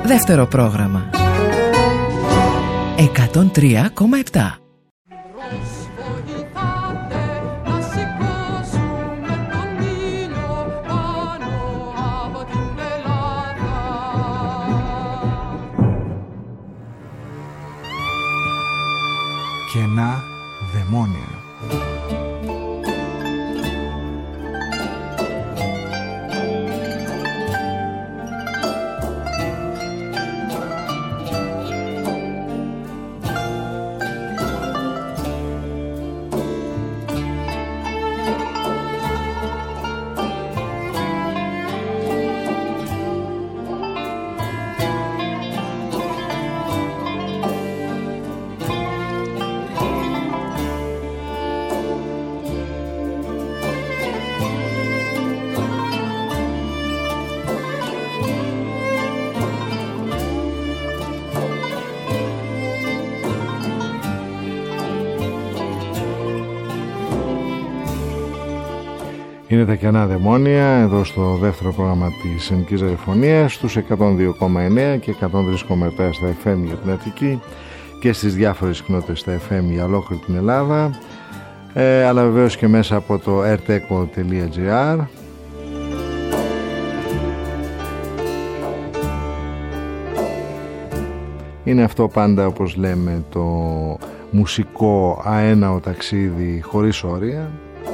Δεύτερο πρόγραμμα 103,7. Κενά δαιμόνια. Είναι τα κενά δαιμόνια εδώ στο δεύτερο πρόγραμμα της ελληνικής ραδιοφωνίας στους 102,9 και 103,7 στα FM για την Αττική και στις διάφορες συχνότητες στα FM για ολόκληρη την Ελλάδα, αλλά βεβαίως και μέσα από το rteco.gr. Είναι αυτό πάντα, όπως λέμε, το μουσικό αέναο ταξίδι χωρίς όρια.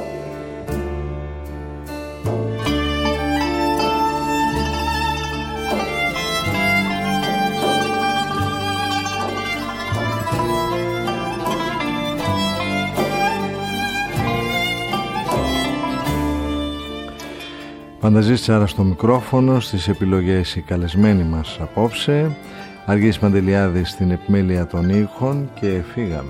Φανταζής άρα στο μικρόφωνο, στις επιλογές οι καλεσμένοι μας απόψε, Αργύρης Παντελιάδης στην επιμέλεια των ήχων και φύγαμε.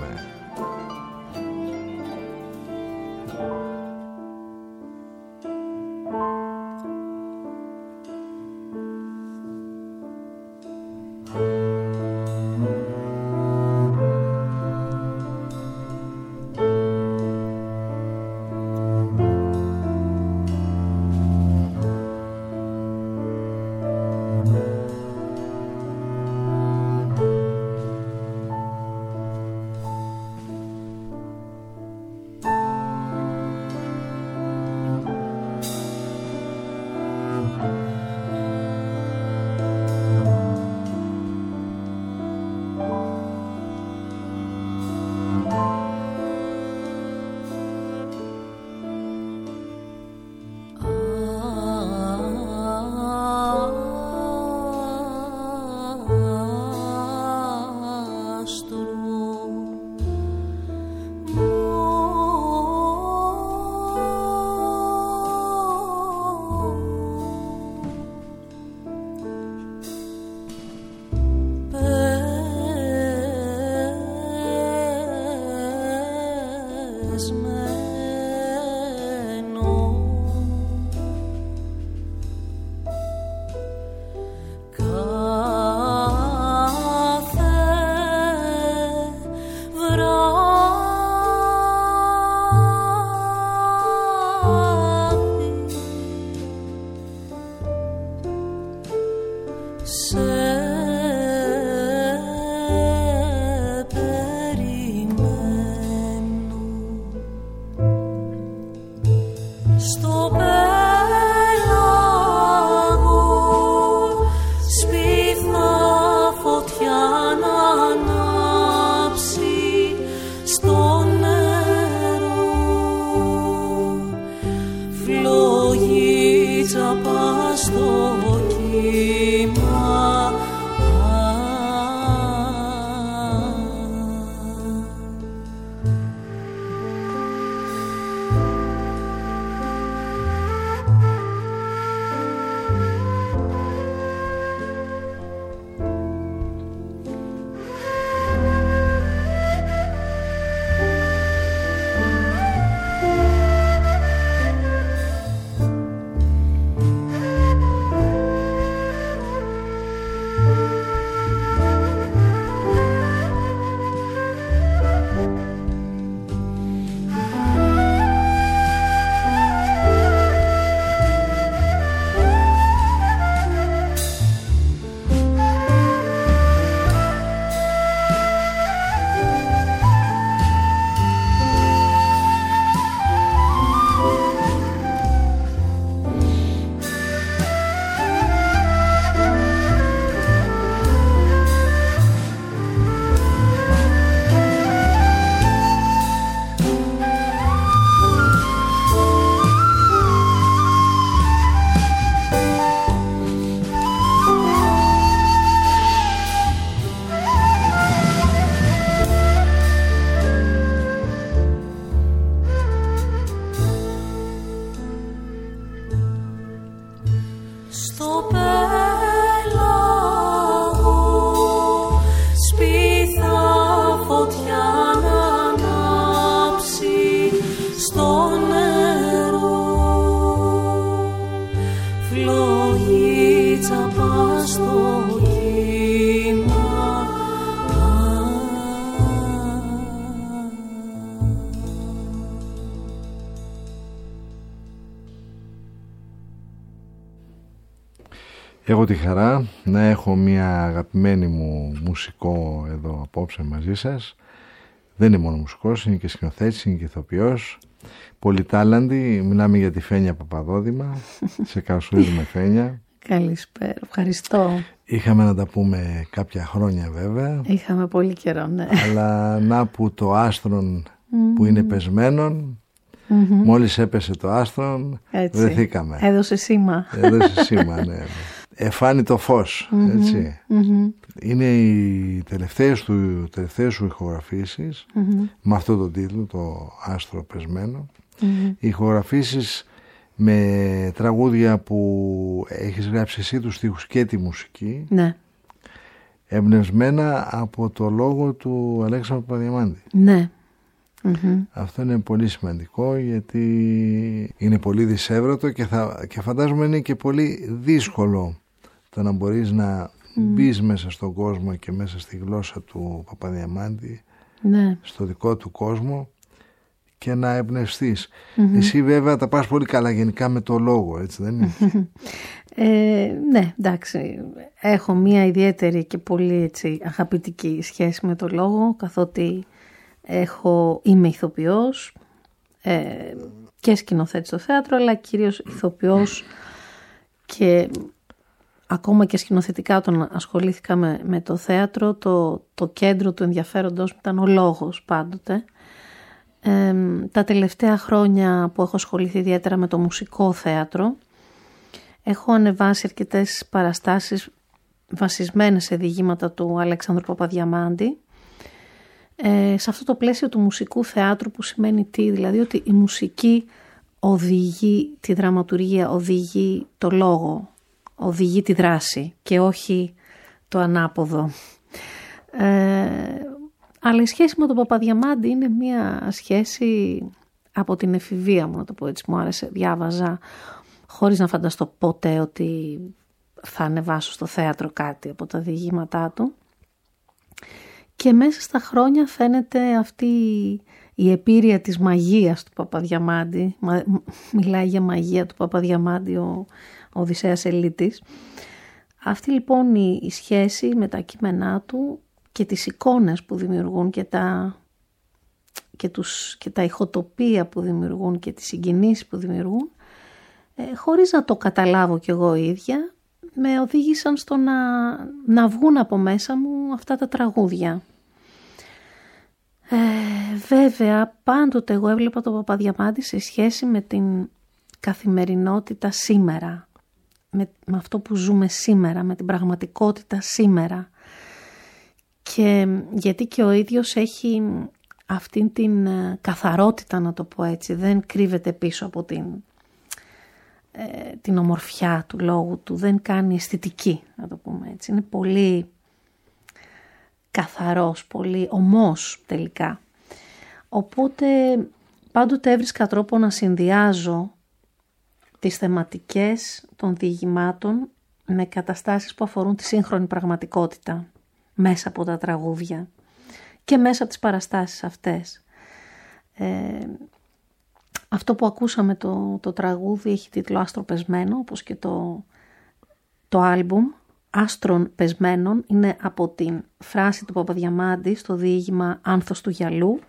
στο πέλαγο σπίθα φωτιά να ανάψει στο νερό, φλόγιτσα πας στο κύμα. Έχω τη χαρά να έχω μια αγαπημένη μου μουσικό εδώ απόψε μαζί σας. Δεν είναι μόνο μουσικός, είναι και σκηνοθέτης, είναι και ηθοποιός. Πολυτάλαντη, μιλάμε για τη Φένια Παπαδόδημα. Σε καλωσορίζουμε, Φένια. Καλησπέρα, ευχαριστώ. Είχαμε να τα πούμε κάποια χρόνια βέβαια. Είχαμε πολύ καιρό, ναι. Αλλά να που το άστρον που είναι πεσμένον, μόλις έπεσε το άστρον, βρεθήκαμε. Έδωσε σήμα. Έδωσε σήμα, ναι. Εφάνει το φως, έτσι. Είναι οι τελευταίες σου ηχογραφήσεις με αυτό το τίτλο, το άστρο πεσμένο. Οι ηχογραφήσεις με τραγούδια που έχεις γράψει εσύ τους στίχους και τη μουσική, Ναι. εμπνευσμένα από το λόγο του Αλέξανδρου Παπαδιαμάντη. Ναι. Αυτό είναι πολύ σημαντικό, γιατί είναι πολύ δυσέβρετο και φαντάζομαι είναι και πολύ δύσκολο το να μπορείς να μπεις μέσα στον κόσμο και μέσα στη γλώσσα του Παπαδιαμάντη, Ναι. στο δικό του κόσμο, και να εμπνευστείς. Εσύ βέβαια τα πας πολύ καλά γενικά με το λόγο, έτσι δεν είναι? Ναι, εντάξει. Έχω μια ιδιαίτερη και πολύ έτσι αγαπητική σχέση με το λόγο, καθότι είμαι ηθοποιός και σκηνοθέτης στο θέατρο, αλλά κυρίως ηθοποιός, και ακόμα και σκηνοθετικά όταν ασχολήθηκα με το θέατρο, το κέντρο του ενδιαφέροντος ήταν ο λόγος πάντοτε. Τα τελευταία χρόνια που έχω ασχοληθεί ιδιαίτερα με το μουσικό θέατρο, έχω ανεβάσει αρκετές παραστάσεις βασισμένες σε διηγήματα του Αλέξανδρου Παπαδιαμάντη, σε αυτό το πλαίσιο του μουσικού θεάτρου, που σημαίνει τι? Δηλαδή ότι η μουσική οδηγεί τη δραματουργία, οδηγεί το λόγο, οδηγεί τη δράση και όχι το ανάποδο. Αλλά η σχέση με τον Παπαδιαμάντη είναι μια σχέση από την εφηβεία μου, να το πω έτσι. Μου άρεσε, διάβαζα χωρίς να φανταστώ ποτέ ότι θα ανεβάσω στο θέατρο κάτι από τα διηγήματά του. Και μέσα στα χρόνια φαίνεται αυτή η επίρρεια της μαγείας του Παπαδιαμάντη. Μιλάει για μαγεία του Παπαδιαμάντη ο Οδυσσέας Ελίτης. Αυτή λοιπόν η σχέση με τα κείμενά του και τις εικόνες που δημιουργούν και τα ηχοτοπία που δημιουργούν και τις συγκινήσεις που δημιουργούν, χωρίς να το καταλάβω κι εγώ ίδια, με οδήγησαν στο να βγουν από μέσα μου αυτά τα τραγούδια. Βέβαια, πάντοτε εγώ έβλεπα τον Παπαδιαμάντη σε σχέση με την καθημερινότητα σήμερα, με αυτό που ζούμε σήμερα, με την πραγματικότητα σήμερα. Και γιατί και ο ίδιος έχει αυτήν την καθαρότητα, να το πω έτσι, δεν κρύβεται πίσω από την ομορφιά του λόγου του, δεν κάνει αισθητική, να το πούμε έτσι. Είναι πολύ καθαρός, πολύ ομός τελικά. Οπότε πάντοτε έβρισκα τρόπο να συνδυάζω τις θεματικές των διηγημάτων με καταστάσεις που αφορούν τη σύγχρονη πραγματικότητα μέσα από τα τραγούδια και μέσα από τις παραστάσεις αυτές. Αυτό που ακούσαμε το τραγούδι έχει τίτλο «Άστρο πεσμένο», όπως και το άλμπουμ «Άστρων πεσμένων» είναι από την φράση του Παπαδιαμάντη στο διήγημα «Άνθος του γυαλού»,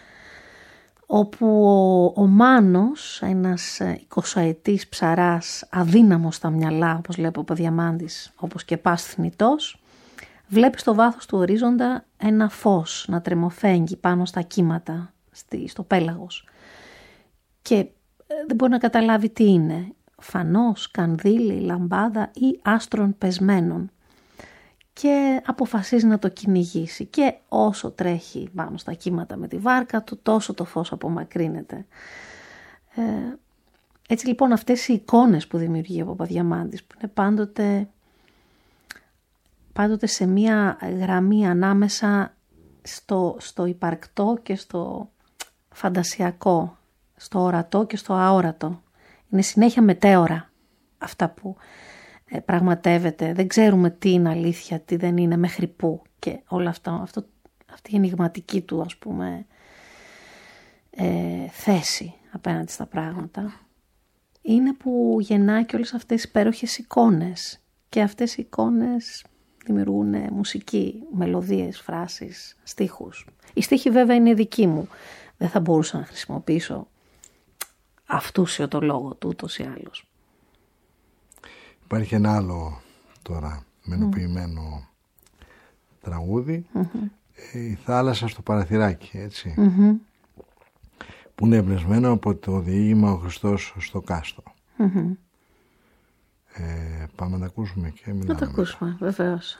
όπου ο Μάνος, ένας 20ετής ψαράς αδύναμος στα μυαλά, όπως λέει ο Παπαδιαμάντης, όπως και πας θνητός, βλέπει στο βάθος του ορίζοντα ένα φως να τρεμοφέγγει πάνω στα κύματα, στο πέλαγος. Και δεν μπορεί να καταλάβει τι είναι. Φανός, κανδύλι, λαμπάδα ή άστρων πεσμένων. Και αποφασίζει να το κυνηγήσει. Και όσο τρέχει πάνω στα κύματα με τη βάρκα του, τόσο το φως απομακρύνεται. Έτσι λοιπόν αυτές οι εικόνες που δημιουργεί ο Παπαδιαμάντης, που είναι πάντοτε σε μία γραμμή ανάμεσα στο υπαρκτό και στο φαντασιακό, στο ορατό και στο αόρατο. Είναι συνέχεια μετέωρα αυτά που πραγματεύεται. Δεν ξέρουμε τι είναι αλήθεια, τι δεν είναι, μέχρι πού, και όλα αυτά. Αυτή η ενιγματική του, ας πούμε, θέση απέναντι στα πράγματα είναι που γεννάει και όλες αυτές τις υπέροχες εικόνες, και αυτές οι εικόνες δημιουργούν μουσική, μελωδίες, φράσεις, στίχους. Οι στίχοι βέβαια είναι δικοί μου. Δεν θα μπορούσα να χρησιμοποιήσω αυτούσιο το λόγο του ούτως ή άλλως. Υπάρχει ένα άλλο τώρα μενοποιημένο τραγούδι, η θάλασσα στο παραθυράκι, έτσι, που είναι εμπνευσμένο από το διήγημα «Ο Χριστός στο κάστρο». Πάμε να τα ακούσουμε και μιλάμε. Να τα ακούσουμε, βεβαίως.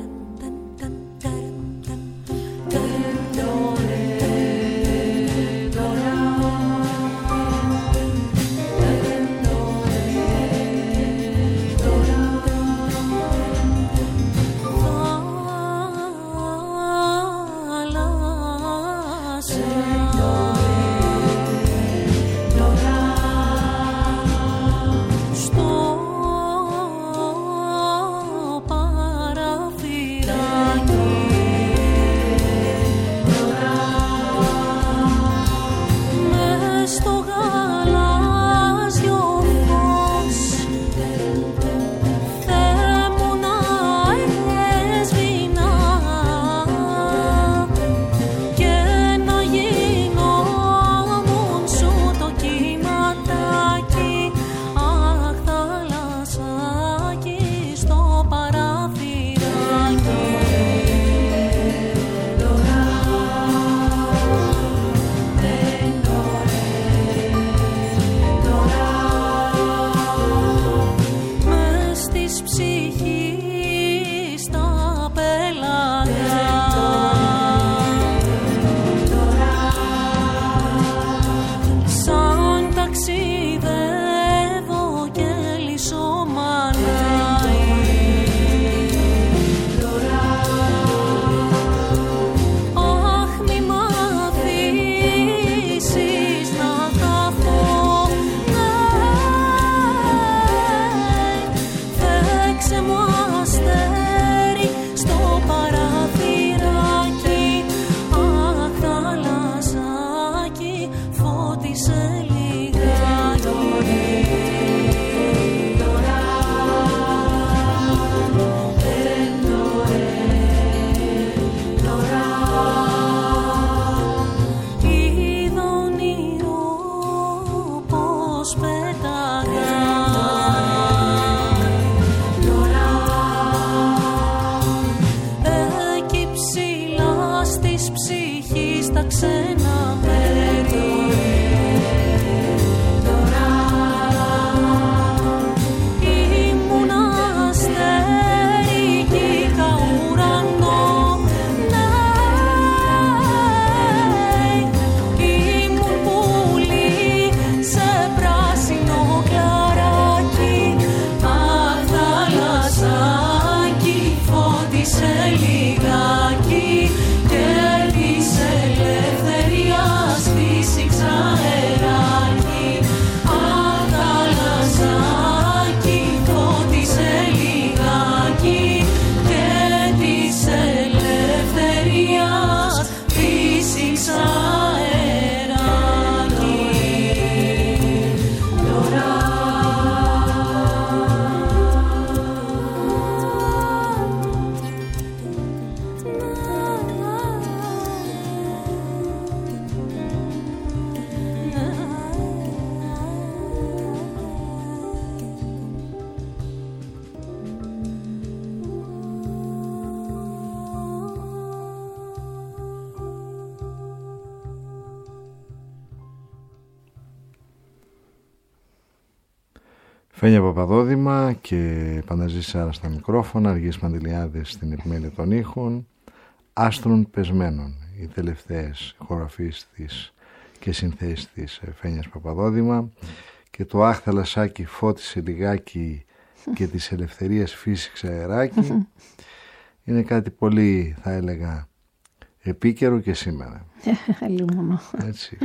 Φένια Παπαδόδημα και Παναζής Σάρα στα μικρόφωνα, Αργής Μαντιλιάδης στην επιμέλεια των ήχων, Άστρων Πεσμένων, οι τελευταίες χορογραφίες της και συνθέσεις της Φένιας Παπαδόδημα. και το αχ θαλασσάκι φώτισε λιγάκι και της ελευθερίας φύσηξε αεράκι είναι κάτι πολύ, θα έλεγα, επίκαιρο και σήμερα. Λίμωνο. Έτσι.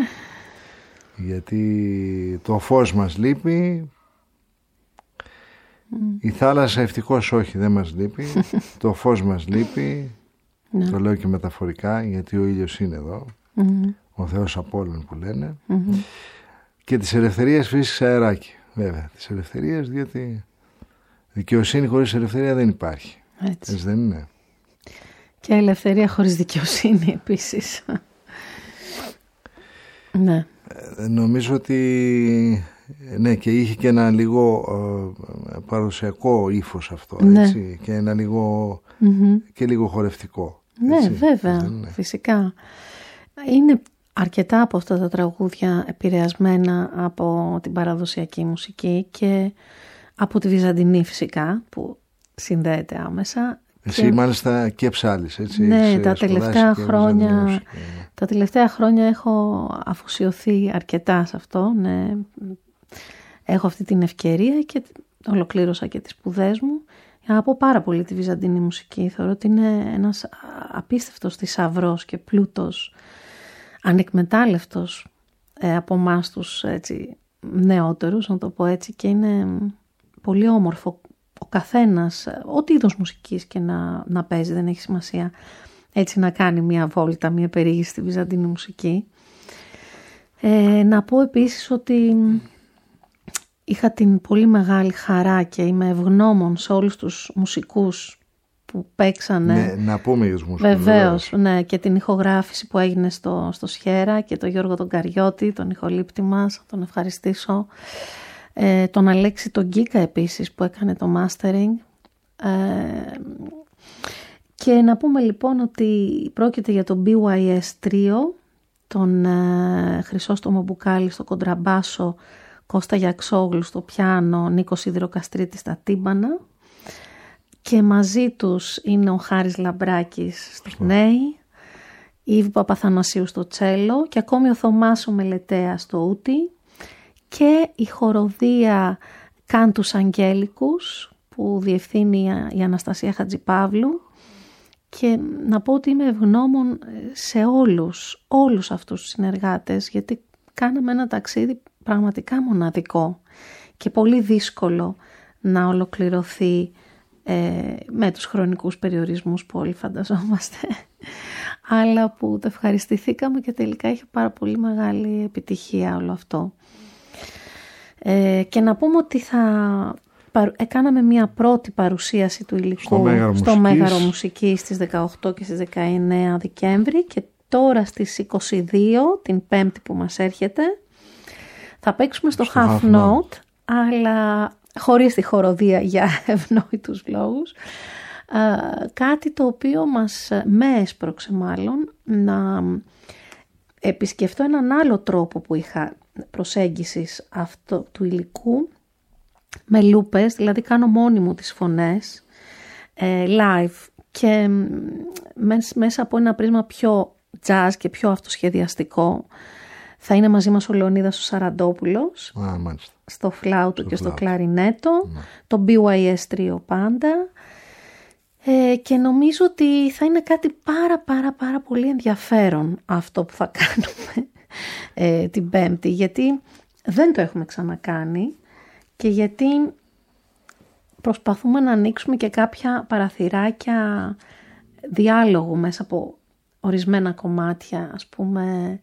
Γιατί το φως μας λείπει, η θάλασσα ευτυχώς όχι, δεν μας λείπει, το φως μας λείπει, το λέω και μεταφορικά γιατί ο ήλιος είναι εδώ, ο Θεός Απόλλων που λένε, και της ελευθερίας φύσηξε αεράκι, βέβαια, της ελευθερίας, διότι δικαιοσύνη χωρίς ελευθερία δεν υπάρχει. Έτσι δεν είναι? Και ελευθερία χωρίς δικαιοσύνη επίσης. Ναι. Νομίζω ότι ναι, και είχε και ένα λίγο παραδοσιακό ύφος αυτό, έτσι, ναι. Και ένα λίγο και λίγο χορευτικό. Ναι, έτσι, βέβαια, φυσικά. Είναι αρκετά από αυτά τα τραγούδια επηρεασμένα από την παραδοσιακή μουσική και από τη Βυζαντινή φυσικά, που συνδέεται άμεσα. Εσύ μάλιστα και ψάλεις, έτσι. Ναι, τα τελευταία χρόνια έχω αφοσιωθεί αρκετά σε αυτό. Ναι. Έχω αυτή την ευκαιρία και ολοκλήρωσα και τις σπουδές μου. Από πάρα πολύ τη Βυζαντινή μουσική. Θεωρώ ότι είναι ένας απίστευτος θησαυρός και πλούτος, ανεκμετάλλευτος από εμάς τους νεότερους, να το πω έτσι, και είναι πολύ όμορφο ο καθένας, ό,τι είδος μουσικής και να παίζει, δεν έχει σημασία, έτσι να κάνει μια βόλτα, μια περιήγηση στη Βυζαντινή μουσική. Να πω επίσης ότι είχα την πολύ μεγάλη χαρά και είμαι ευγνώμων σε όλους τους μουσικούς που παίξανε. Ναι, να πούμε για τους μουσικούς. Βεβαίως, ναι, και την ηχογράφηση που έγινε στο Σιέρα και τον Γιώργο τον Καριώτη, τον ηχολήπτη μας, τον ευχαριστήσω. Τον Αλέξη τον Γκίκα επίσης που έκανε το mastering. Και να πούμε λοιπόν ότι πρόκειται για το BYS Trio, τον Χρυσόστομο Μπουκάλη στο κοντραμπάσο, Κώστα Γιαξόγλου στο πιάνο, Νίκο Σιδηροκαστρίτη στα τύμπανα, και μαζί τους είναι ο Χάρης Λαμπράκης στο νέι, η Ήβη Παπαθανασίου στο τσέλο και ακόμη ο Θωμάς ο Μελετέας στο ούτι, και η χοροδία Κάντους Αγγέλικους που διευθύνει η Αναστασία Χατζηπαύλου. Και να πω ότι είμαι ευγνώμων σε όλους αυτούς τους συνεργάτες, γιατί κάναμε ένα ταξίδι πραγματικά μοναδικό και πολύ δύσκολο να ολοκληρωθεί με τους χρονικούς περιορισμούς που όλοι φανταζόμαστε, αλλά που το ευχαριστηθήκαμε και τελικά είχε πάρα πολύ μεγάλη επιτυχία όλο αυτό. Και να πούμε ότι κάναμε μια πρώτη παρουσίαση του υλικού στο Μέγαρο Μουσικής στις 18 και στις 19 Δεκέμβρη, και τώρα στις 22, την Πέμπτη που μας έρχεται, θα παίξουμε στο Half Note, αλλά χωρίς τη χοροδία για ευνόητους λόγους. Κάτι το οποίο με έσπρωξε μάλλον να επισκεφτώ έναν άλλο τρόπο που είχα προσέγγισης αυτού του υλικού, με λούπες, δηλαδή κάνω μόνη μου τις φωνές live και μέσα από ένα πρίσμα πιο jazz και πιο αυτοσχεδιαστικό. Θα είναι μαζί μας ο Λεωνίδας ο Σαραντόπουλος στο φλάουτο και στο κλαρινέτο, το BYS Trio πάντα, και νομίζω ότι θα είναι κάτι πάρα πολύ ενδιαφέρον αυτό που θα κάνουμε την Πέμπτη, γιατί δεν το έχουμε ξανακάνει και γιατί προσπαθούμε να ανοίξουμε και κάποια παραθυράκια διάλογου μέσα από ορισμένα κομμάτια, ας πούμε.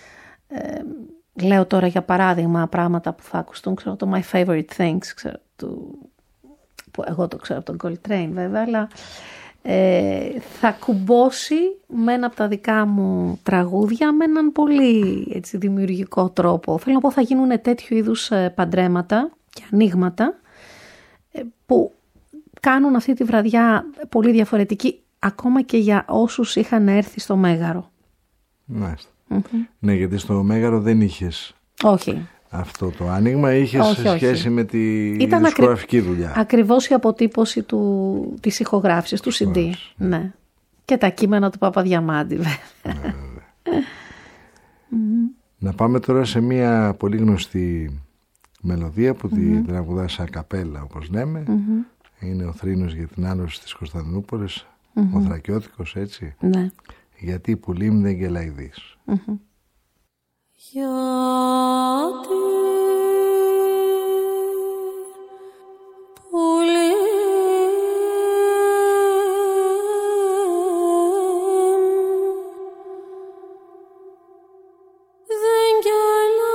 Λέω τώρα για παράδειγμα πράγματα που θα ακουστούν, ξέρω, το My Favorite Things, ξέρω, που εγώ το ξέρω από τον Coltrane βέβαια, αλλά θα κουμπώσει με ένα από τα δικά μου τραγούδια με έναν πολύ έτσι, δημιουργικό τρόπο. Θέλω να πω, θα γίνουν τέτοιου είδους παντρέματα και ανοίγματα που κάνουν αυτή τη βραδιά πολύ διαφορετική, ακόμα και για όσους είχαν έρθει στο Μέγαρο. Μάλιστα. Ναι, γιατί στο Μέγαρο δεν είχες αυτό το άνοιγμα, είχες σχέση με τη δισκογραφική δουλειά. Ακριβώς η αποτύπωση της ηχογράφησης, του CD. Ναι. Και τα κείμενα του Παπαδιαμάντη βέβαια. Να πάμε τώρα σε μια πολύ γνωστή μελωδία που τη τραγουδά σαν καπέλα, όπως λέμε. Είναι ο θρήνος για την άλωση της Κωνσταντινούπολης, ο Θρακιώτικος, έτσι. Ναι. Γιατί η πουλή μου δεν γελάει δις. Γιατί πουλή δεν γελάει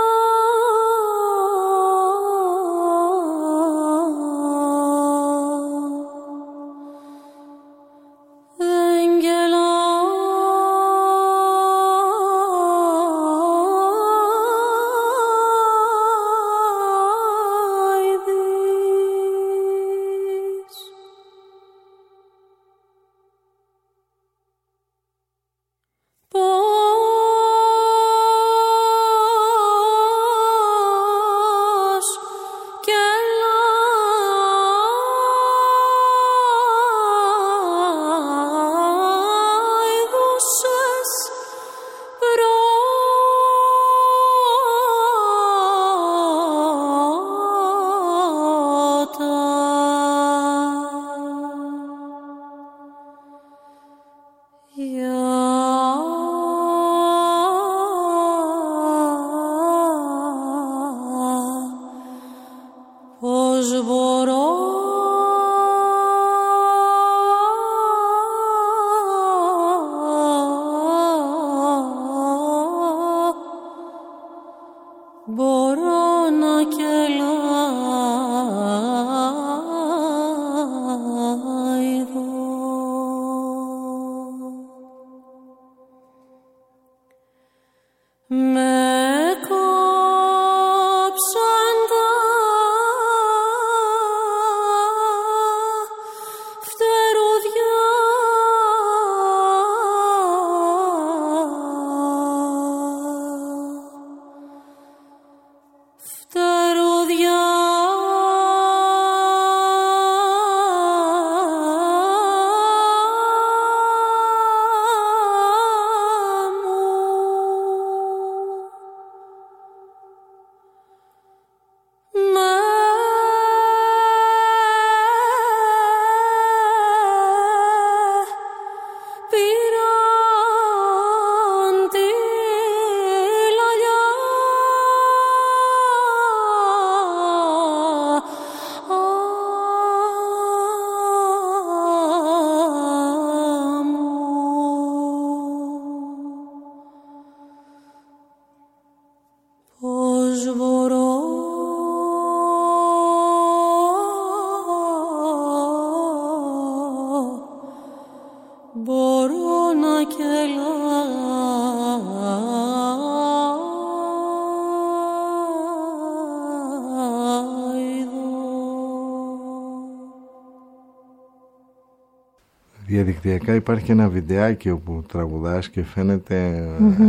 Διαδικτυακά υπάρχει ένα βιντεάκι όπου τραγουδάς και φαίνεται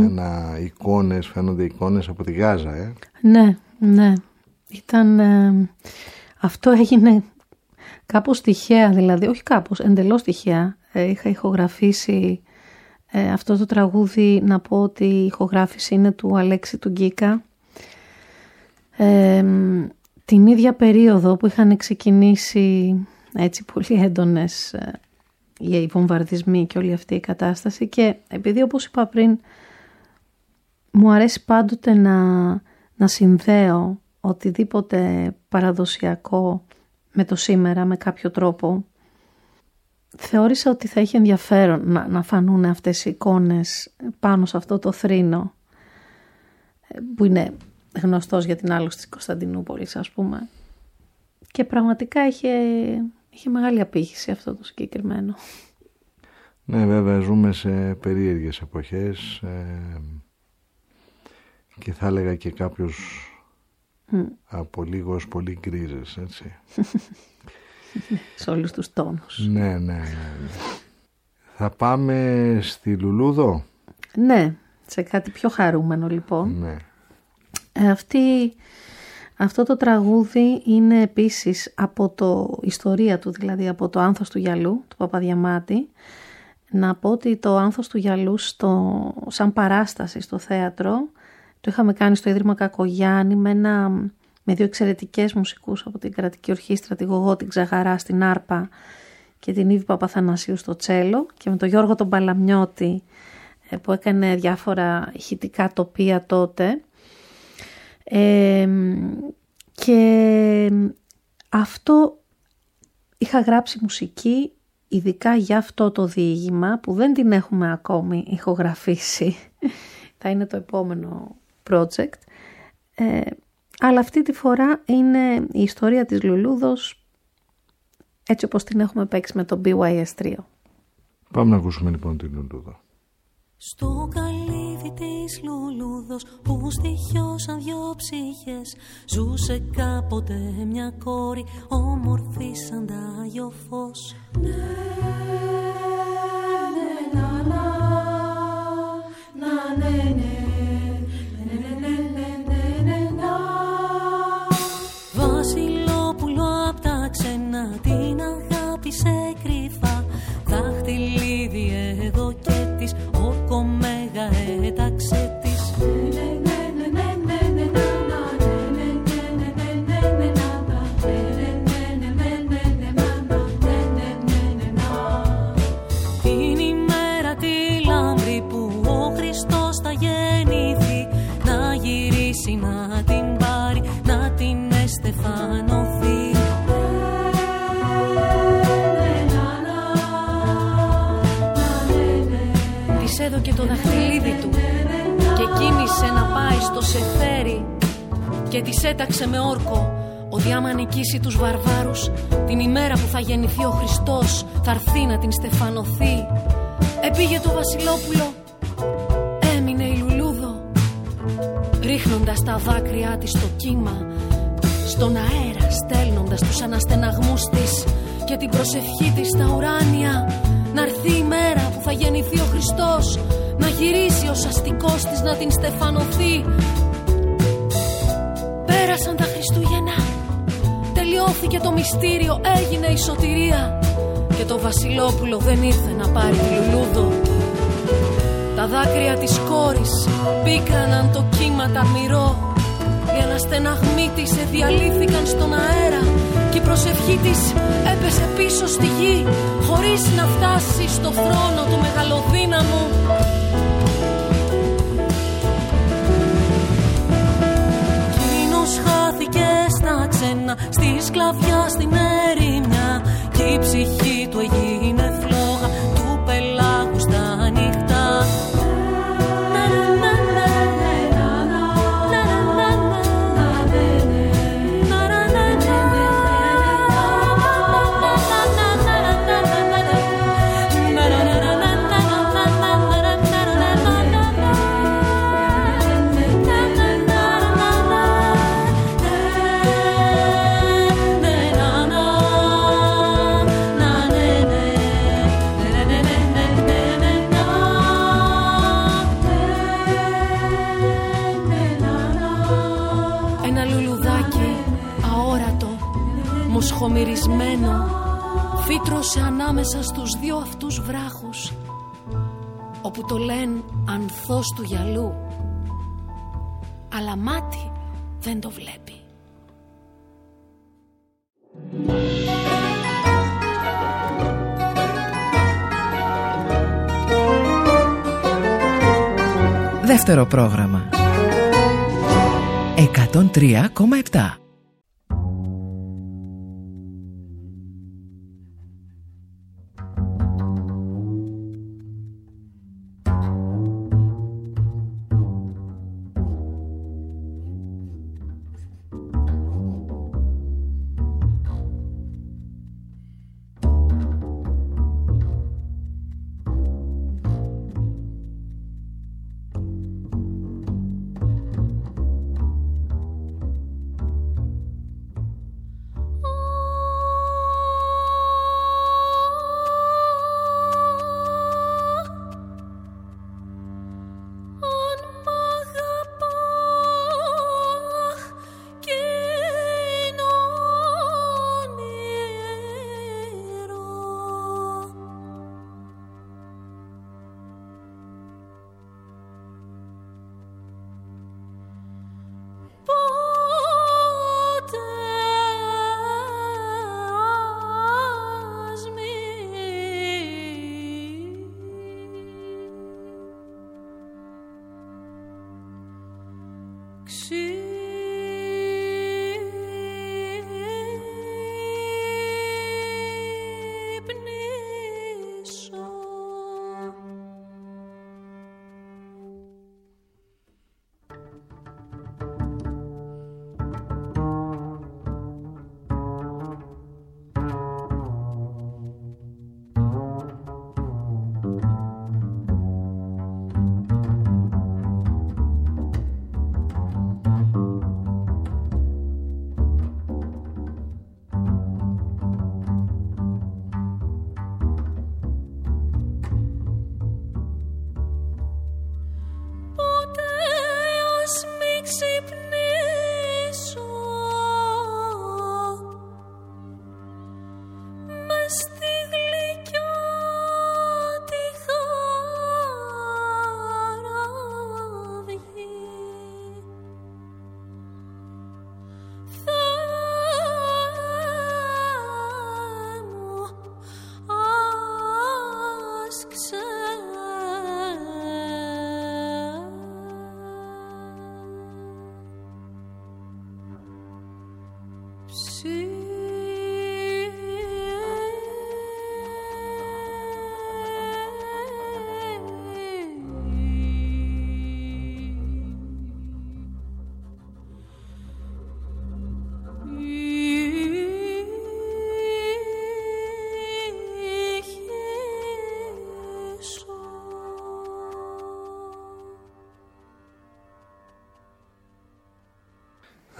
φαίνονται εικόνες από τη Γάζα. Ναι, ναι. Αυτό έγινε κάπως τυχαία, δηλαδή, όχι κάπως, εντελώς τυχαία. Είχα ηχογραφήσει αυτό το τραγούδι, να πω ότι η ηχογράφηση είναι του Αλέξη του Γκίκα. Την ίδια περίοδο που είχαν ξεκινήσει έτσι πολύ έντονες οι βομβαρδισμοί και όλη αυτή η κατάσταση, και επειδή, όπως είπα πριν, μου αρέσει πάντοτε να συνδέω οτιδήποτε παραδοσιακό με το σήμερα με κάποιο τρόπο, θεώρησα ότι θα είχε ενδιαφέρον να φανούν αυτές οι εικόνες πάνω σε αυτό το θρήνο που είναι γνωστός για την άλωση της Κωνσταντινούπολης, ας πούμε, και πραγματικά είχε μεγάλη απήχηση αυτό το συγκεκριμένο. Ναι, βέβαια ζούμε σε περίεργες εποχές και θα έλεγα και κάποιος από λίγο ως πολύ γκρίζες, έτσι. Σε όλους τους τόνους. Ναι. Θα πάμε στη Λουλούδο. Ναι, σε κάτι πιο χαρούμενο λοιπόν. Ναι. Αυτό το τραγούδι είναι επίσης από το ιστορία του, δηλαδή από το Άνθος του Γυαλού, του Παπαδιαμάτη. Να πω ότι το Άνθος του Γυαλού σαν παράσταση στο θέατρο το είχαμε κάνει στο Ίδρυμα Κακογιάννη με ένα με δύο εξαιρετικές μουσικούς από την Κρατική Ορχήστρα, την Γογό, την Ξαγαρά στην άρπα και την Ήβη Παπαθανασίου στο τσέλο, και με τον Γιώργο τον Παλαμιώτη που έκανε διάφορα ηχητικά τοπία τότε. Και αυτό είχα γράψει μουσική ειδικά για αυτό το διήγημα που δεν την έχουμε ακόμη ηχογραφήσει. Θα είναι το επόμενο project. Αλλά αυτή τη φορά είναι η ιστορία της Λουλούδος έτσι όπως την έχουμε παίξει με το BYS Trio. Πάμε να ακούσουμε λοιπόν την Λουλούδο. Στο καλύβι της Λουλούδος που στοιχιώσαν δυο ψυχές, ζούσε κάποτε μια κόρη όμορφη σαν τ' Άγιο Φως. Ναι, ναι, να, να, να, ναι, ναι, ναι, ναι, ναι, ναι, να. Βασιλόπουλο απ' τα ξένα την αγάπησε κρυφά, δάχτυλίδι εδώ και της όρκο μέγα έταξε της. Την ημέρα τη λάμπρη που ο Χριστός θα γεννηθεί, να γυρίσει να την πάρει, να την εστεφανωθεί. Έδωκε το δαχτυλίδι του και κίνησε να πάει στο σεφέρι και της έταξε με όρκο ότι άμα νικήσει τους βαρβάρους, την ημέρα που θα γεννηθεί ο Χριστός θα έρθει να την στεφανωθεί. Επήγε το Βασιλόπουλο, έμεινε η Λουλούδο, ρίχνοντας τα δάκρυά της στο κύμα, στον αέρα στέλνοντας τους αναστεναγμούς της και την προσευχή της στα ουράνια, να έρθει η μέρα που θα γεννηθεί ο Χριστός, να γυρίσει ο αστικός της να την στεφανωθεί. Πέρασαν τα Χριστούγεννα, τελειώθηκε το μυστήριο, έγινε η σωτηρία και το Βασιλόπουλο δεν ήρθε να πάρει τη Λουλούδο. Τα δάκρυα της κόρης πίκραναν το κύμα ταρμυρό, οι αναστεναγμοί της διαλύθηκαν στον αέρα και η προσευχή της έπεσε πίσω στη γη, χωρίς να φτάσει στο θρόνο του μεγαλοδύναμου. Εκείνος χάθηκε στα ξένα, στη σκλαβιά στην ερημιά, και η ψυχή του έγινε φλόγα του πελάγου στα νυχτά. Μοσχομυρισμένο φύτρωσε ανάμεσα στους δύο αυτούς βράχους, όπου το λένε ανθός του γυαλού, αλλά μάτι δεν το βλέπει. Δεύτερο πρόγραμμα 103,7.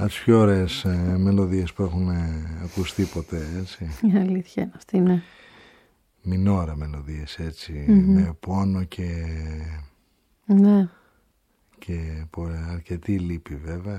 από τις πιο ωραίες μελωδίες που έχουν ακουστεί ποτέ, έτσι. Η αλήθεια είναι αυτή, ναι. Μινόρα μελωδίες, έτσι, με πόνο και... Ναι. Και αρκετή λύπη, βέβαια.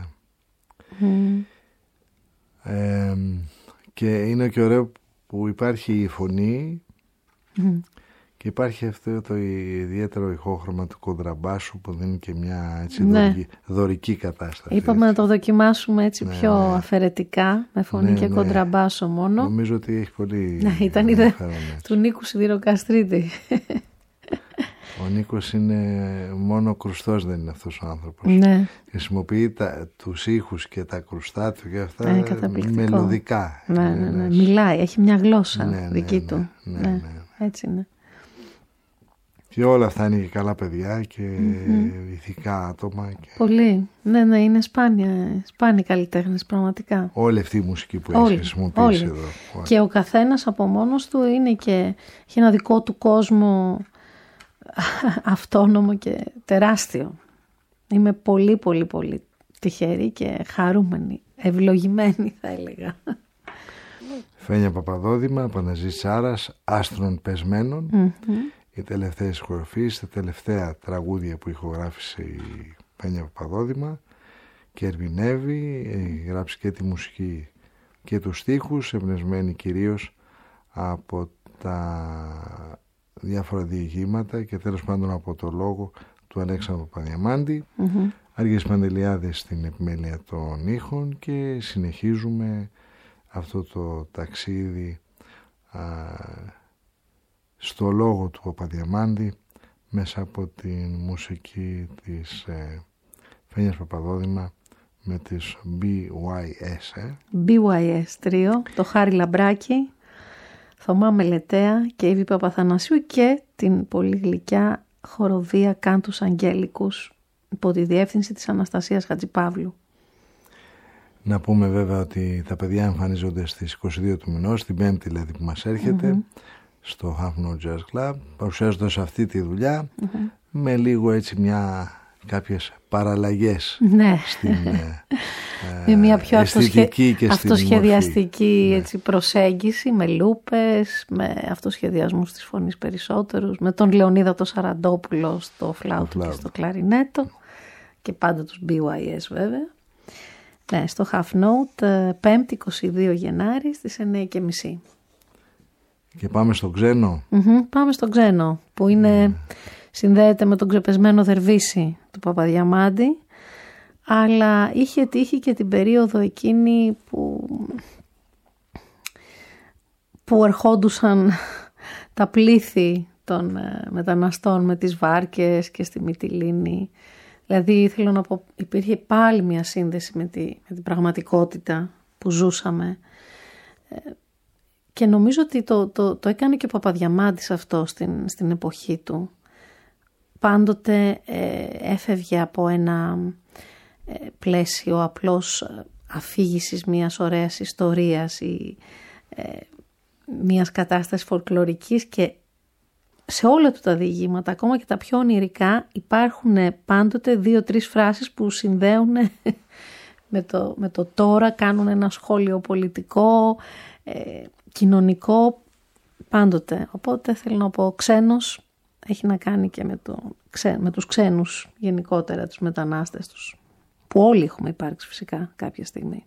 Και είναι και ωραίο που υπάρχει η φωνή και υπάρχει αυτό το ιδιαίτερο ηχόχρωμα του κοντραμπάσου που δίνει και μια έτσι, δωρική κατάσταση. Είπαμε έτσι. Να το δοκιμάσουμε έτσι πιο αφαιρετικά, με φωνή και κοντραμπάσο μόνο. Νομίζω ότι έχει πολύ... Ναι, ήταν ιδέα του Νίκου Σιδηροκαστρίτη. Ο Νίκος είναι μόνο κρουστός, δεν είναι αυτός ο άνθρωπος. Ναι. Χρησιμοποιεί τους ήχους και τα κρουστά του και αυτά μελωδικά. Ναι. Μιλάει, έχει μια γλώσσα δική του. Ναι. Έτσι είναι. Και όλα αυτά είναι και καλά παιδιά και ηθικά άτομα. Και... Πολύ. Ναι, είναι σπάνιοι καλλιτέχνες πραγματικά. Όλη αυτή η μουσική που έχει χρησιμοποιήσει εδώ. Και ο καθένας από μόνος του έχει ένα δικό του κόσμο αυτόνομο και τεράστιο. Είμαι πολύ πολύ πολύ τυχερή και χαρούμενη, ευλογημένη θα έλεγα. Φένια Παπαδόδημα, Παναζής Σάρας, Άστρων Πεσμένων. Οι τελευταίες χοροφίες, τα τελευταία τραγούδια που ηχογράφησε η Φένια Παπαδόδημα και ερμηνεύει, γράψει και τη μουσική και τους στίχους, εμπνευσμένη κυρίως από τα διάφορα διηγήματα και τέλος πάντων από το λόγο του Αλέξανδρου Παπαδιαμάντη. Άργης Παντελιάδης στην επιμέλεια των ήχων και συνεχίζουμε αυτό το ταξίδι στο λόγο του Παπαδιαμάντη μέσα από την μουσική της Φένιας Παπαδόδημα με τις BYS. BYS τρίο, το Χάρη Λαμπράκη, Θωμά Μελετέα και Ήβη Παπαθανασίου και την πολύ γλυκιά χοροδία Κάντους Αγγέλικους υπό τη διεύθυνση της Αναστασίας Χατζηπαύλου. Να πούμε βέβαια ότι τα παιδιά εμφανίζονται στις 22 του μηνός, την Πέμπτη δηλαδή που μας έρχεται, στο Half Note Jazz Club, παρουσιάζοντας αυτή τη δουλειά με λίγο έτσι κάποιες παραλλαγές στην με μια πιο αισθητική και αυτοσχεδιαστική έτσι, προσέγγιση, με λούπες, με αυτοσχεδιασμούς της φωνής περισσότερους, με τον Λεωνίδα το Σαραντόπουλο στο φλάουτο και στο κλαρινέτο και πάντα τους BYS βέβαια. Ναι, στο Half Note, 5η 22 Γενάρη στις 9:30. Και πάμε στο ξένο. Πάμε στο ξένο που συνδέεται με τον ξεπεσμένο Δερβίση του Παπαδιαμάντη, αλλά είχε τύχει και την περίοδο εκείνη που ερχόντουσαν τα πλήθη των μεταναστών με τις βάρκες και στη Μυτιλήνη. Δηλαδή θέλω να πω υπήρχε πάλι μια σύνδεση με την πραγματικότητα που ζούσαμε. Και νομίζω ότι το έκανε και ο Παπαδιαμάντης αυτό στην εποχή του. Πάντοτε έφευγε από ένα πλαίσιο απλώς αφήγησης μιας ωραίας ιστορίας ή μιας κατάστασης φολκλωρικής και σε όλα του τα διηγήματα, ακόμα και τα πιο ονειρικά, υπάρχουν πάντοτε 2-3 φράσεις που συνδέουν με το τώρα, κάνουν ένα σχόλιο πολιτικό, κοινωνικό, πάντοτε. Οπότε θέλω να πω ξένος έχει να κάνει και με τους ξένους γενικότερα, τους μετανάστες τους, που όλοι έχουμε υπάρξει φυσικά κάποια στιγμή.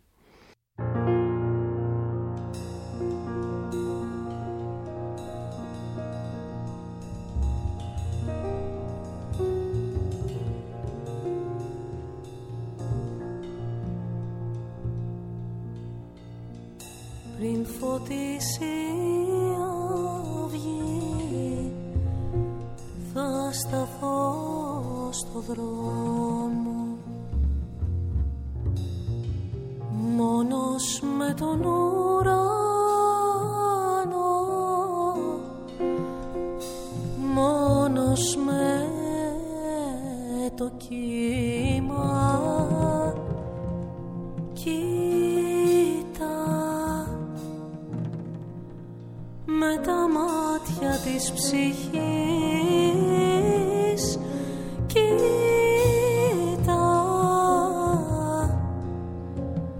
Πριν φωτίσει η αυγή θα σταθώ στο δρόμο μόνος με τον ουρανό, μόνος με το κύμα. Με τα μάτια της ψυχής κοίτα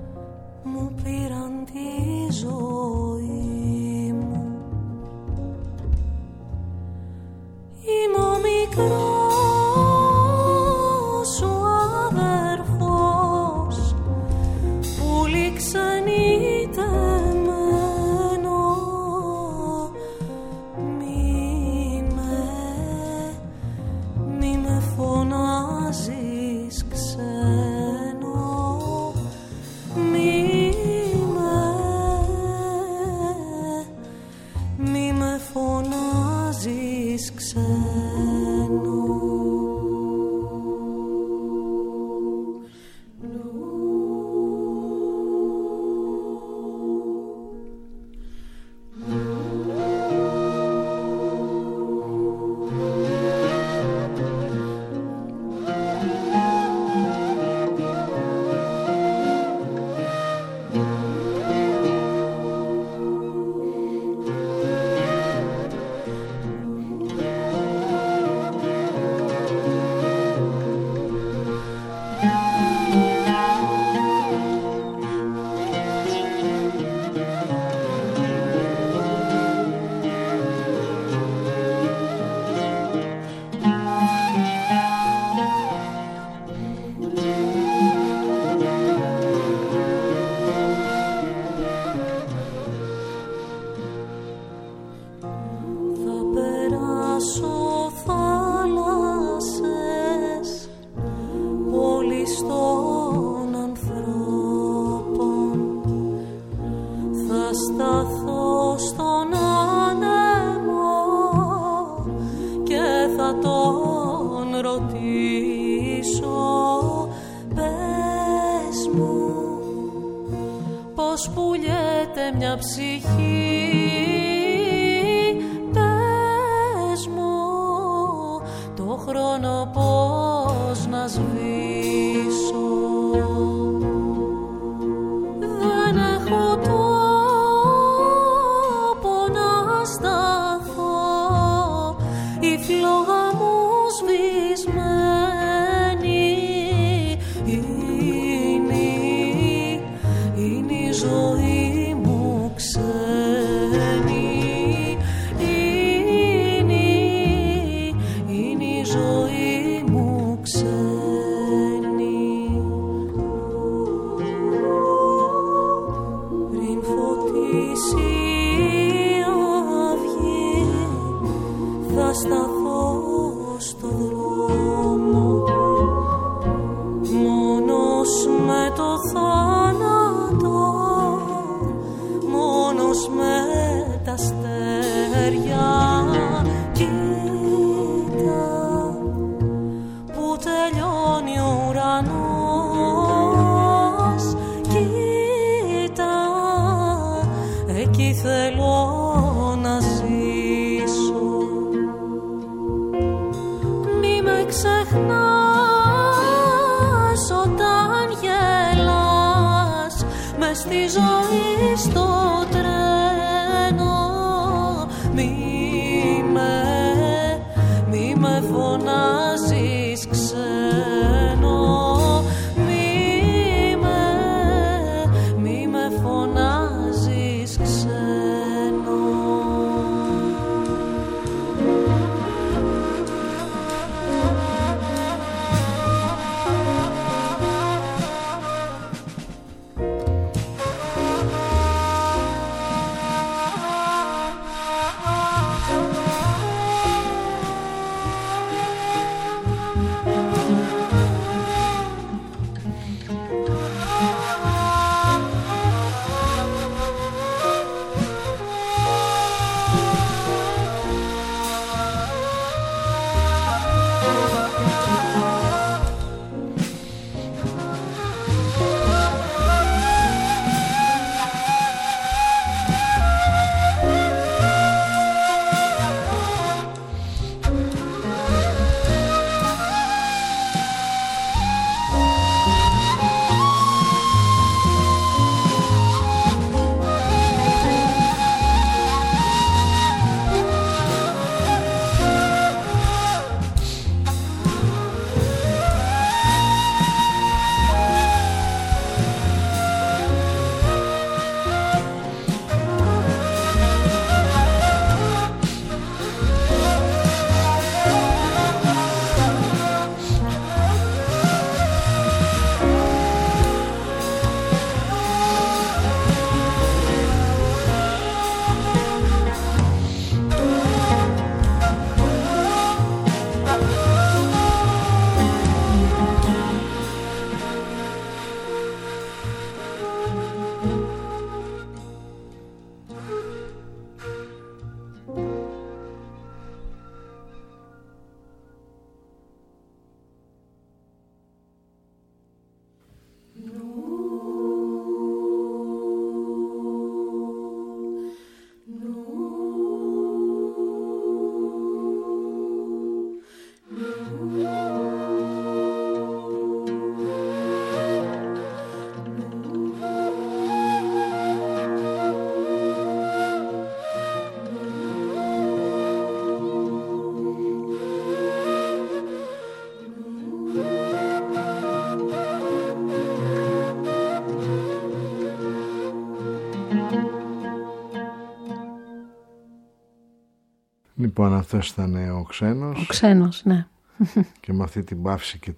Λοιπόν, αυτός ήταν ο Ξένος. Ο Ξένος, ναι. Και με αυτή την παύση και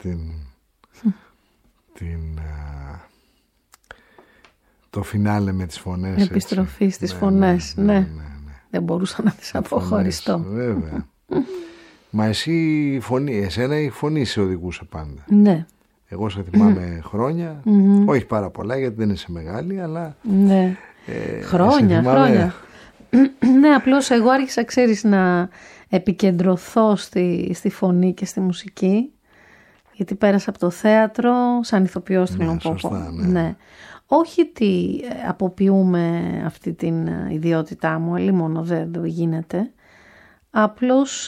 το φινάλε με τις φωνές. Επιστροφή στις φωνές, ναι. Δεν μπορούσα να τις αποχωριστώ. Βέβαια. Μα εσύ εσένα η φωνή σε οδηγούσε πάντα. Ναι. Εγώ σε θυμάμαι χρόνια, όχι πάρα πολλά γιατί δεν είσαι μεγάλη, αλλά... Ναι, χρόνια. Ναι, απλώς εγώ άρχισα, ξέρεις, να επικεντρωθώ στη φωνή και στη μουσική, γιατί πέρασα από το θέατρο, σαν ηθοποιός θέλω να πω. Σωστά, ναι. Όχι ότι αποποιούμε αυτή την ιδιότητά μου, αλλήμονο δεν το γίνεται. Απλώς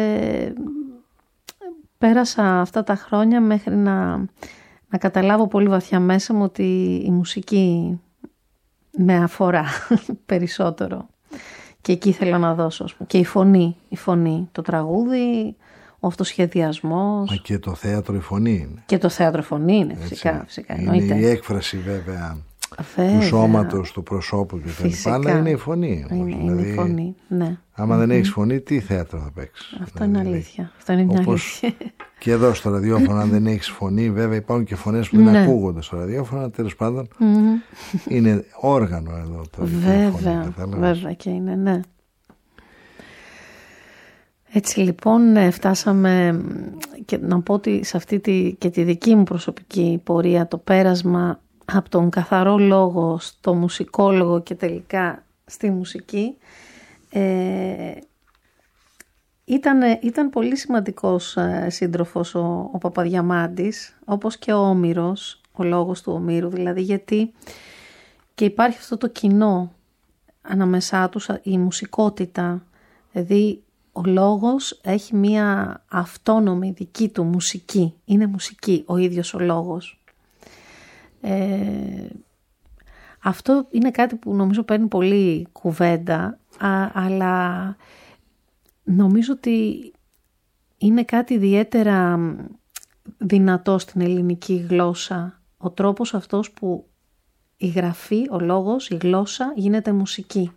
πέρασα αυτά τα χρόνια μέχρι να καταλάβω πολύ βαθιά μέσα μου ότι η μουσική με αφορά περισσότερο. Και εκεί θέλω να δώσω. Και η φωνή, το τραγούδι, ο αυτοσχεδιασμός. Μα και το θέατρο η φωνή είναι. Και το θέατρο η φωνή είναι, φυσικά εννοείται. Είναι η έκφραση βέβαια του σώματος, του προσώπου και τα λοιπά, αλλά είναι η φωνή. Είναι η φωνή, ναι. Άμα δεν έχεις φωνή, τι θέατρο θα παίξεις? Αυτό είναι αλήθεια. Αυτό είναι μια αλήθεια. Και εδώ στο ραδιόφωνο, αν δεν έχεις φωνή, βέβαια υπάρχουν και φωνές που δεν ακούγονται στο ραδιόφωνο, τέλος πάντων είναι όργανο εδώ το βέβαια και είναι, ναι. Έτσι λοιπόν φτάσαμε, και να πω ότι σε αυτή και τη δική μου προσωπική πορεία, το πέρασμα από τον καθαρό λόγο στο μουσικόλογο και τελικά στη μουσική, ήταν πολύ σημαντικός σύντροφος ο Παπαδιαμάντης, όπως και ο Όμηρος, ο λόγος του Ομήρου δηλαδή, γιατί και υπάρχει αυτό το κοινό ανάμεσά τους, η μουσικότητα, δηλαδή ο λόγος έχει μία αυτόνομη δική του μουσική, είναι μουσική ο ίδιος ο λόγος. Αυτό είναι κάτι που νομίζω παίρνει πολύ κουβέντα, αλλά νομίζω ότι είναι κάτι ιδιαίτερα δυνατό στην ελληνική γλώσσα. Ο τρόπος αυτός που η γραφή, ο λόγος, η γλώσσα γίνεται μουσική.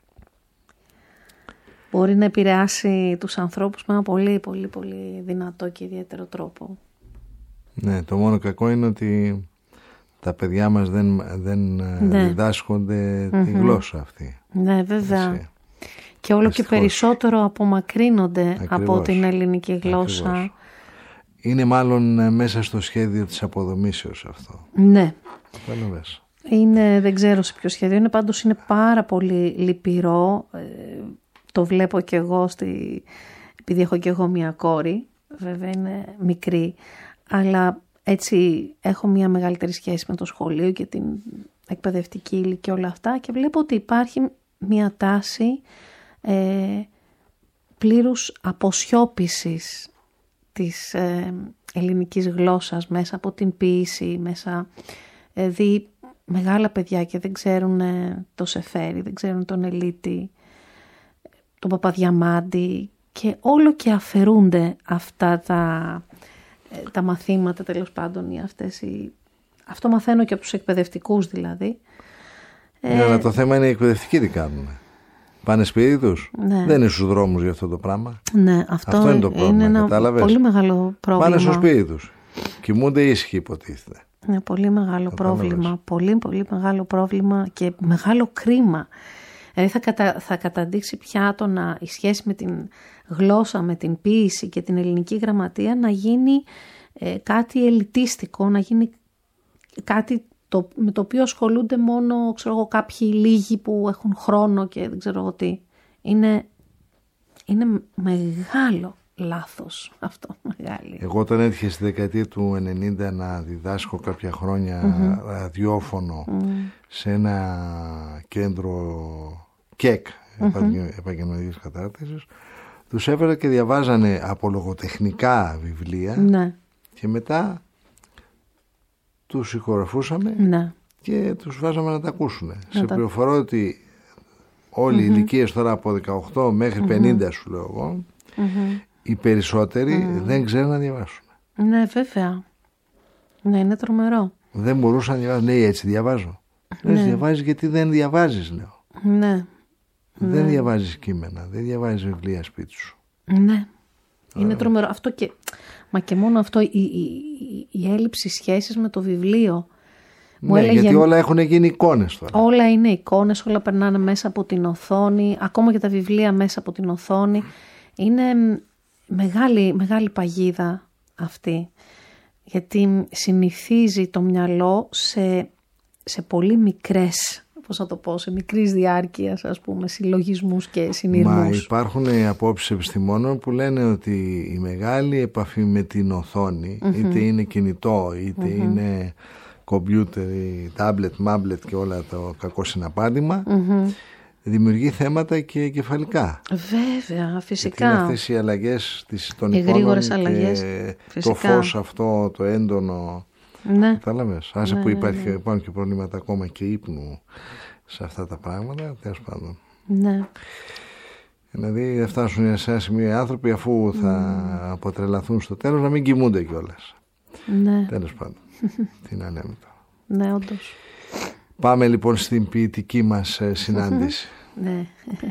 Μπορεί να επηρεάσει τους ανθρώπους με ένα πολύ πολύ πολύ δυνατό και ιδιαίτερο τρόπο. Ναι, το μόνο κακό είναι ότι τα παιδιά μας δεν διδάσκονται τη γλώσσα αυτή. Ναι, βέβαια. Έτσι. Και όλο και περισσότερο απομακρύνονται από την ελληνική γλώσσα. Ακριβώς. Είναι μάλλον μέσα στο σχέδιο της αποδομήσεως αυτό. Ναι. Δεν ξέρω σε ποιο σχέδιο είναι, πάντως είναι πάρα πολύ λυπηρό. Το βλέπω και εγώ, επειδή έχω και εγώ μια κόρη, βέβαια είναι μικρή, αλλά έτσι έχω μια μεγαλύτερη σχέση με το σχολείο και την εκπαιδευτική ύλη και όλα αυτά, και βλέπω ότι υπάρχει μια τάση πλήρους αποσιώπησης της ελληνικής γλώσσας μέσα από την ποίηση, δει μεγάλα παιδιά και δεν ξέρουν το Σεφέρι, δεν ξέρουν τον Ελίτη, τον Παπαδιαμάντη, και όλο και αφαιρούνται αυτά τα μαθήματα, τέλος πάντων, ή αυτό μαθαίνω και από τους εκπαιδευτικούς δηλαδή. Αλλά το θέμα είναι οι εκπαιδευτικοί τι κάνουν. Πάνε σπίτι τους, δεν είναι στους δρόμους για αυτό το πράγμα. Ναι, αυτό είναι το πρόβλημα, είναι ένα πολύ μεγάλο πρόβλημα. Πάνε στο σπίτι τους, κοιμούνται ήσυχοι υποτίθεται. Είναι πολύ μεγάλο πρόβλημα, πολύ πολύ μεγάλο πρόβλημα και μεγάλο κρίμα. Δηλαδή θα καταδείξει πια η σχέση με την γλώσσα, με την ποίηση και την ελληνική γραμματεία να γίνει κάτι ελιτίστικο, να γίνει κάτι με το οποίο ασχολούνται μόνο κάποιοι λίγοι που έχουν χρόνο και δεν ξέρω τι. Είναι μεγάλο λάθος αυτό. Μεγάλη. Εγώ όταν έτυχε στη δεκαετία του 90 να διδάσκω κάποια χρόνια ραδιόφωνο σε ένα κέντρο ΚΕΚ, επαγγελματικής κατάρτισης, τους έφερα και διαβάζανε απολογοτεχνικά βιβλία, και μετά τους ηχογραφούσαμε και τους βάζαμε να τα ακούσουν. Σε πληροφορώ ότι όλοι οι ηλικίες τώρα από 18 μέχρι 50 σου λέω εγώ, οι περισσότεροι δεν ξέρουν να διαβάσουν. Ναι, βέβαια. Ναι, είναι τρομερό. Δεν μπορούσαν να διαβάσουν. Ναι, έτσι διαβάζω. Έτσι διαβάζεις γιατί δεν διαβάζεις, λέω. Ναι. Δεν διαβάζεις κείμενα, δεν διαβάζεις βιβλία σπίτι σου. Ναι, είναι τρομερό. Αυτό μα και μόνο αυτό, η έλλειψη σχέσης με το βιβλίο. Ναι, γιατί όλα έχουν γίνει εικόνες τώρα. Όλα είναι εικόνες, όλα περνάνε μέσα από την οθόνη, ακόμα και τα βιβλία μέσα από την οθόνη. Είναι μεγάλη παγίδα αυτή, γιατί συνηθίζει το μυαλό σε πολύ μικρές, πώς να το πω, σε μικρής διάρκειας, ας πούμε, συλλογισμούς και συνειρμούς. Μα υπάρχουν απόψεις επιστημόνων που λένε ότι η μεγάλη επαφή με την οθόνη, είτε είναι κινητό, είτε είναι κομπιούτερ, τάμπλετ, μάμπλετ και όλα το κακό συναπάντημα, δημιουργεί θέματα και εγκεφαλικά. Βέβαια, φυσικά. Γιατί είναι αυτές οι αλλαγές των οι εικόνων γρήγορες αλλαγές, και φυσικά. το φως αυτό, το έντονο. Ναι. Κατάλαβες. Άσε που υπάρχουν και προβλήματα ακόμα και ύπνου σε αυτά τα πράγματα, τέλος πάντων. Ναι. Δηλαδή θα φτάσουν σε ένα σημείο οι άνθρωποι, αφού θα αποτρελαθούν στο τέλος, να μην κοιμούνται κιόλας. Ναι. Τέλος πάντων. Τι να λέμε τώρα. Ναι, όντως. Πάμε λοιπόν στην ποιητική μας συνάντηση. Ναι.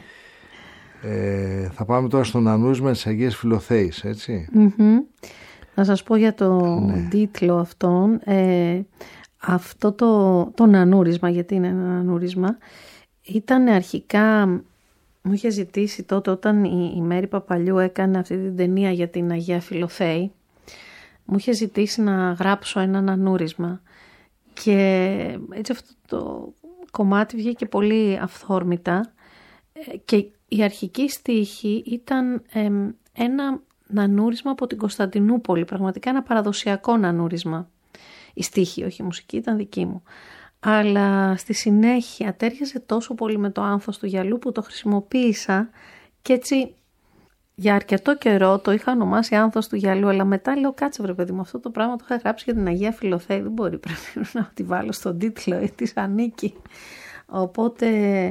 Θα πάμε τώρα στον ανούρισμα της Αγίας Φιλοθέης, έτσι. Να σας πω για το τίτλο αυτόν. Αυτό το ανούρισμα, γιατί είναι ένα ανούρισμα, ήταν αρχικά, μου είχε ζητήσει τότε όταν η Μέρη Παπαλιού έκανε αυτή την ταινία για την Αγία Φιλοθέη, μου είχε ζητήσει να γράψω έναν ανούρισμα και έτσι αυτό το κομμάτι βγήκε πολύ αυθόρμητα και η αρχική στίχη ήταν ένα νανούρισμα από την Κωνσταντινούπολη, πραγματικά ένα παραδοσιακό νανούρισμα. Η στίχη, όχι η μουσική, ήταν δική μου. Αλλά στη συνέχεια τέριαζε τόσο πολύ με το άνθος του γυαλού που το χρησιμοποίησα και έτσι για αρκετό καιρό το είχα ονομάσει άνθος του γυαλού, αλλά μετά λέω κάτσε βρε παιδί μου, αυτό το πράγμα το είχα γράψει για την Αγία Φιλοθέη, δεν μπορεί πρέπει να τη βάλω στον τίτλο, της ανήκει. Οπότε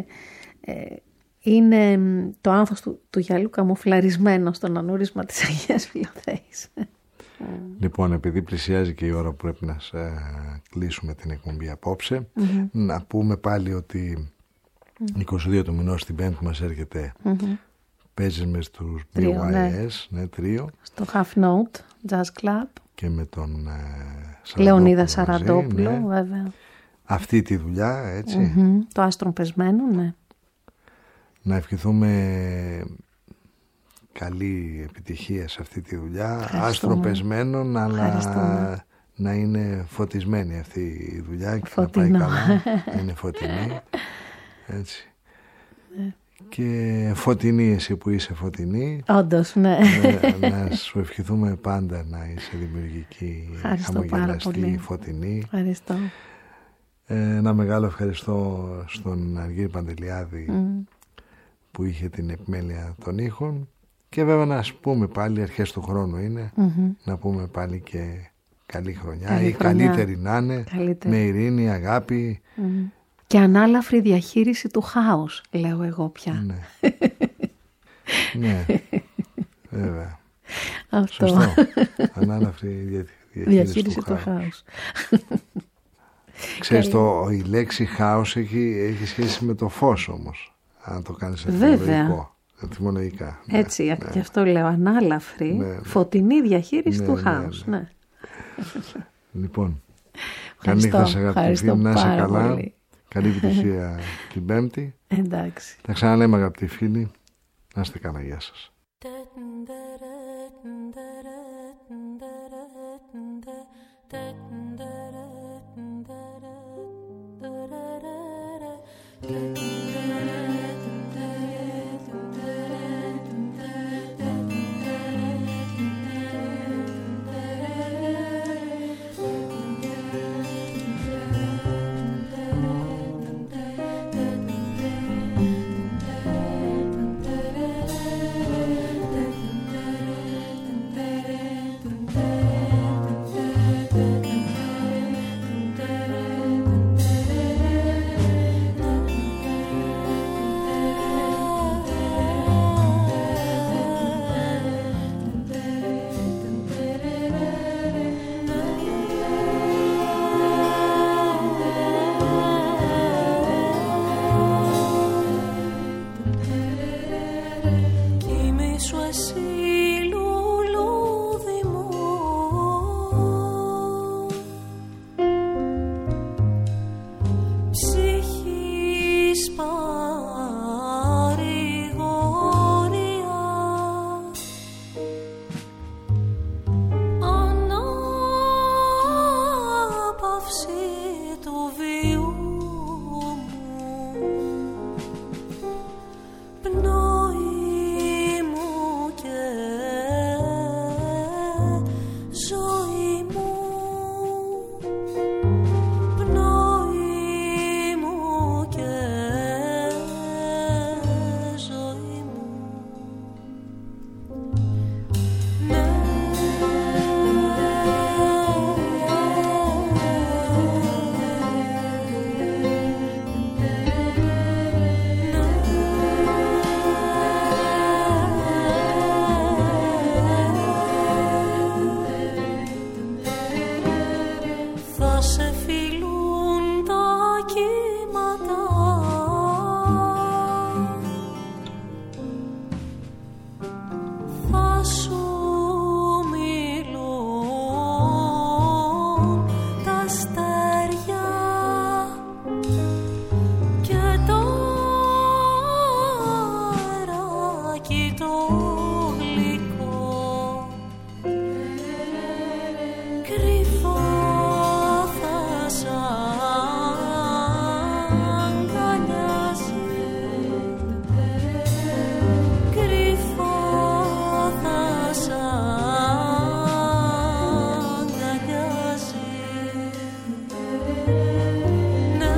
είναι το άνθος του γυαλού καμουφλαρισμένο στον ανούρισμα της Αγίας Φιλοθέης. Λοιπόν, επειδή πλησιάζει και η ώρα που πρέπει να κλείσουμε την εκπομπή απόψε, να πούμε πάλι ότι 22 του μηνός την Πέμπτη μας έρχεται, παίζεις με στους BYS, ναι, τρίο. Στο Half Note Jazz Club. Και με τον Λεωνίδα Σαραντόπουλο, ναι. Βέβαια. Αυτή τη δουλειά, έτσι. Το άστρο πεσμένο, ναι. Να ευχηθούμε καλή επιτυχία σε αυτή τη δουλειά, άστρο πεσμένων, αλλά να είναι φωτισμένη αυτή η δουλειά και να πάει καλά, να είναι φωτεινή, έτσι. Και φωτεινή εσύ που είσαι φωτεινή. Όντως, ναι. Να σου ευχηθούμε πάντα να είσαι δημιουργική, χαμογελαστή, φωτεινή. Ευχαριστώ. Ένα μεγάλο ευχαριστώ στον Αργύρη Παντελιάδη που είχε την επιμέλεια των ήχων. Και βέβαια να πούμε πάλι, αρχές του χρόνου είναι, να πούμε πάλι και καλή χρονιά ή καλύτερη να είναι, με ειρήνη, αγάπη. Και ανάλαφρη διαχείριση του χάους, λέω εγώ πια. Ναι, ναι, βέβαια. Αυτό. Σωστό. Ανάλαφρη διαχείριση του χάους. Ξέρεις, η λέξη χάος έχει σχέση με το φως όμως, αν το κάνεις ετυμολογικό. Ετυμολογικά. Έτσι, και αυτό λέω, ανάλαφρη, φωτεινή διαχείριση του χάους. Ναι. Λοιπόν, καλή νύχτα σε αγαπητοί φίλοι, να είσαι καλά. Πολύ. Καλή επιτυχία την Πέμπτη. Εντάξει. Τα ξαναλέμε αγαπητοί φίλοι. Να είστε καλά, γεια σας. σου εσύ λουλούδι μου. Ψυχής παρηγορία, ανάπαυση του βίου μου, πνοή μου και ζωή μου, πνοή μου και ζωή μου. Ναι. Θα σε φιλούν τα κύματα, θα σου μιλούν τα αστέρια και το αεράκι το γλυκό, κρυφό θα σ' αγκαλιάζει, κρυφό θα σ' αγκαλιάζει. Ναι.